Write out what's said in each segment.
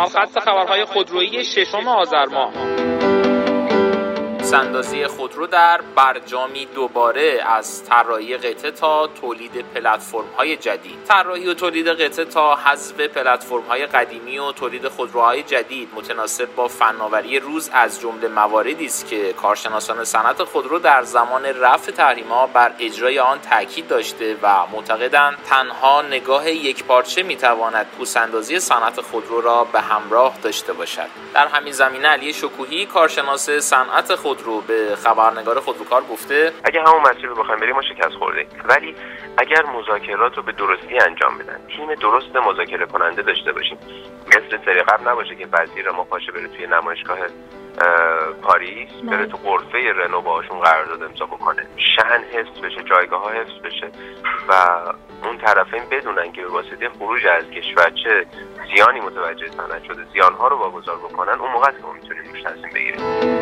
سرخط خبرهای خودرویی 6 آذر ماه. سندازی خودرو در برجامی دوباره، از طراحی قطعه تا تولید پلتفرم‌های جدید. طراحی و تولید قطعه تا حذف پلتفرم‌های قدیمی و تولید خودروهای جدید متناسب با فناوری روز از جمله مواردی است که کارشناسان صنعت خودرو در زمان رفع تحریم‌ها بر اجرای آن تاکید داشته و معتقدند تنها نگاه یکپارچه می‌تواند پوس‌اندازی صنعت خودرو را به همراه داشته باشد. در همین زمینه علی شکوهی، کارشناس صنعت خودرو، به خبرنگار خودروکار گفته اگه همون مسیر رو بخوایم بریم ما شکست خوردیم، ولی اگر مذاکرات رو به درستی انجام بدن، تیم درست مذاکره کننده داشته باشیم، مثل سری قبل نباشه که وزیر ما پاشه بره توی نمایشگاه پاریس، بره تو غرفه رنو باهاشون قرارداد امضا بکنه، شأن حفظ بشه، جایگاه ها حفظ بشه و اون طرفین بدونن که به واسطه خروج از کشور چه زیانی متوجه صنعت شده، زیانها رو واگذار بکنن، اون موقع ما میتونیم روش تصمیم بگیریم.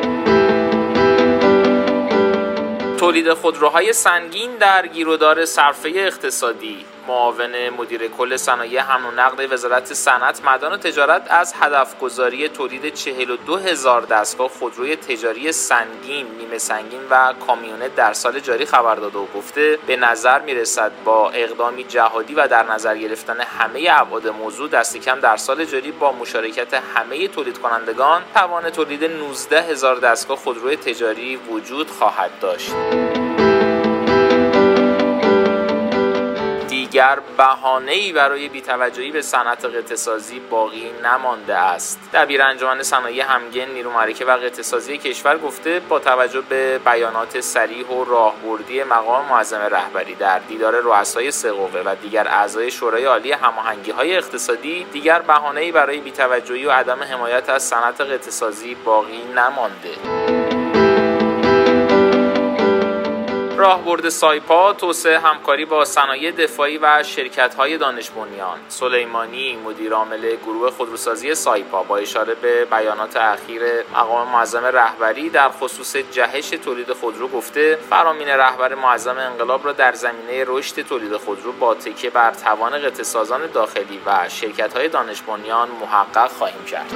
تولید خودروهای سنگین در گیرودار صرفه اقتصادی. معاون مدیر کل صنایع حمل و نقل وزارت صنعت، معدن و تجارت از هدفگذاری تولید 42,000 دستگاه خودروی تجاری سنگین، نیمه سنگین و کامیونت در سال جاری خبر داده و گفته به نظر میرسد با اقدامی جهادی و در نظر گرفتن همه ابعاد موضوع، دست کم در سال جاری با مشارکت همه تولید کنندگان توان تولید 19,000 دستگاه خودروی تجاری وجود خواهد داشت. دیگر بهانه‌ای برای بی‌توجهی به صنعت قطعه‌سازی باقی نمانده است. دبیر انجمن صنایع همگن نیرو معرکه و قطعه‌سازی کشور گفته با توجه به بیانات صریح و راهبردی مقام معظم رهبری در دیدار رؤسای سه قوه و دیگر اعضای شورای عالی هماهنگی‌های اقتصادی، دیگر بهانه‌ای برای بی‌توجهی و عدم حمایت از صنعت قطعه‌سازی باقی نمانده. راهبرد سایپا، توسعه همکاری با صنایع دفاعی و شرکت‌های دانش بنیان. سلیمانی، مدیر عامل گروه خودروسازی سایپا، با اشاره به بیانات اخیر مقام معظم رهبری در خصوص جهش تولید خودرو گفته فرامین رهبر معظم انقلاب را در زمینه رشد تولید خودرو با تکیه بر توان قطعه‌سازان داخلی و شرکت‌های دانش بنیان محقق خواهیم کرد.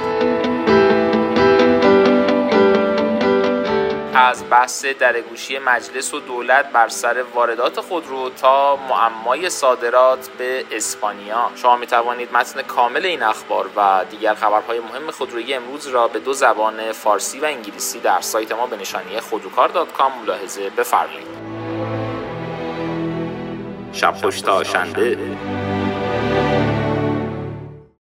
از بحث درگوشی مجلس و دولت بر سر واردات خودرو تا معمای صادرات به اسپانیا، شما می توانید متن کامل این اخبار و دیگر خبرهای مهم خودرویی امروز را به دو زبان فارسی و انگلیسی در سایت ما به نشانی خودروکار.com ملاحظه بفرمایید. شب خوش تا شنبه.